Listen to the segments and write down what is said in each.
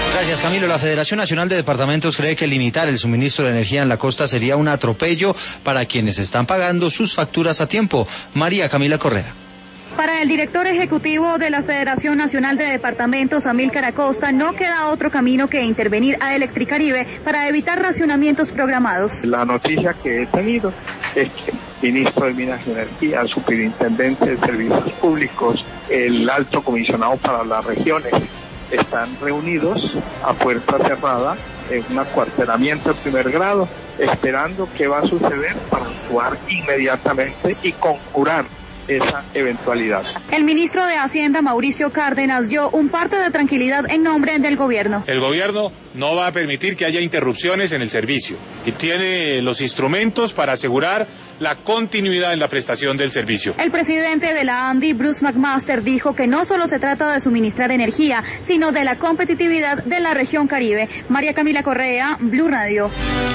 Gracias, Camilo. La Federación Nacional de Departamentos cree que limitar el suministro de energía en la costa sería un atropello para quienes están pagando sus facturas a tiempo. María Camila Correa. Para el director ejecutivo de la Federación Nacional de Departamentos, Amílcar Acosta, no queda otro camino que intervenir a Electricaribe para evitar racionamientos programados. La noticia que he tenido es que el ministro de Minas y Energía, el superintendente de Servicios Públicos, el alto comisionado para las regiones, están reunidos a puerta cerrada en un acuartelamiento de primer grado, esperando qué va a suceder para actuar inmediatamente y conjurar esa eventualidad. El ministro de Hacienda, Mauricio Cárdenas, dio un parte de tranquilidad en nombre del gobierno. El gobierno no va a permitir que haya interrupciones en el servicio y tiene los instrumentos para asegurar la continuidad en la prestación del servicio. El presidente de la ANDI, Bruce McMaster, dijo que no solo se trata de suministrar energía, sino de la competitividad de la región Caribe. María Camila Correa, Blue Radio.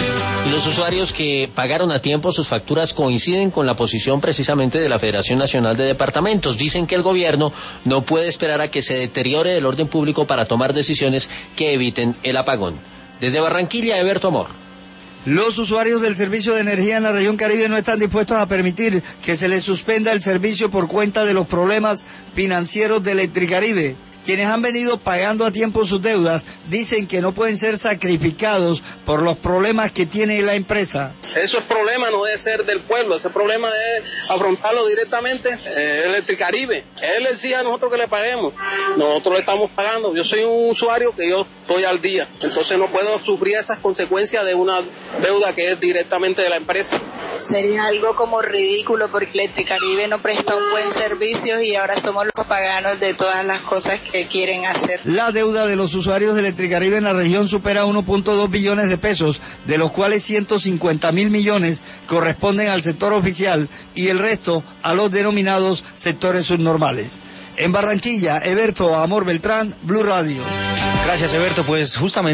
Los usuarios que pagaron a tiempo sus facturas coinciden con la posición precisamente de la Federación Nacional de Departamentos. Dicen que el gobierno no puede esperar a que se deteriore el orden público para tomar decisiones que eviten el apagón. Desde Barranquilla, Eberto Amor. Los usuarios del servicio de energía en la región Caribe no están dispuestos a permitir que se les suspenda el servicio por cuenta de los problemas financieros de Electricaribe. Quienes han venido pagando a tiempo sus deudas dicen que no pueden ser sacrificados por los problemas que tiene la empresa. Esos problemas no deben ser del pueblo, ese problema debe afrontarlo directamente Electricaribe. Él le decía a nosotros que le paguemos, nosotros le estamos pagando. Yo soy un usuario que yo estoy al día, entonces no puedo sufrir esas consecuencias de una deuda que es directamente de la empresa. Sería algo como ridículo porque Electricaribe no presta un buen servicio y ahora somos los paganos de todas las cosas que quieren hacer. La deuda de los usuarios de Electricaribe en la región supera 1.2 billones de pesos, de los cuales 150.000 millones corresponden al sector oficial y el resto a los denominados sectores subnormales. En Barranquilla, Eberto Amor Beltrán, Blue Radio. Gracias, Eberto. Pues justamente